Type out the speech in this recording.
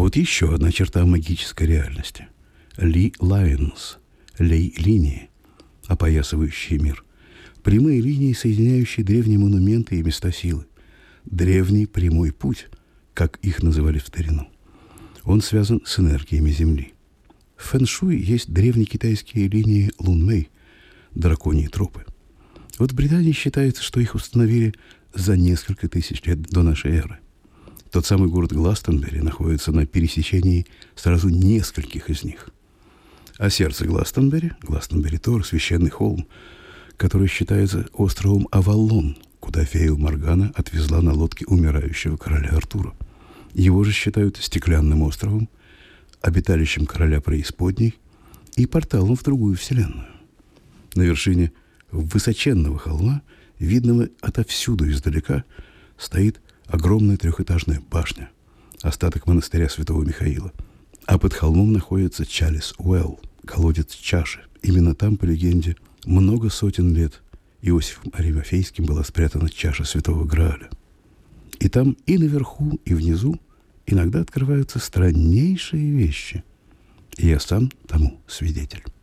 вот еще одна черта магической реальности. Ли-лайнс, лей-линии, опоясывающие мир. Прямые линии, соединяющие древние монументы и места силы. Древний прямой путь, как их называли в старину. Он связан с энергиями Земли. В фэн-шуй есть древнекитайские линии лун-мэй, драконьи тропы. Вот в Британии считается, что их установили за несколько тысяч лет до нашей эры. Тот самый город Гластонбери находится на пересечении сразу нескольких из них. А сердце Гластонбери, Гластонбери-Тор, священный холм, который считается островом Авалон, куда фея Моргана отвезла на лодке умирающего короля Артура. Его же считают стеклянным островом, обиталищем короля преисподней и порталом в другую вселенную. На вершине высоченного холма, видного отовсюду издалека, стоит огромная трехэтажная башня, остаток монастыря Святого Михаила. А под холмом находится Чалис Уэлл, колодец чаши. Именно там, по легенде, много сотен лет Иосифом Аримафейским была спрятана чаша Святого Грааля. И там и наверху, и внизу иногда открываются страннейшие вещи. И я сам тому свидетель.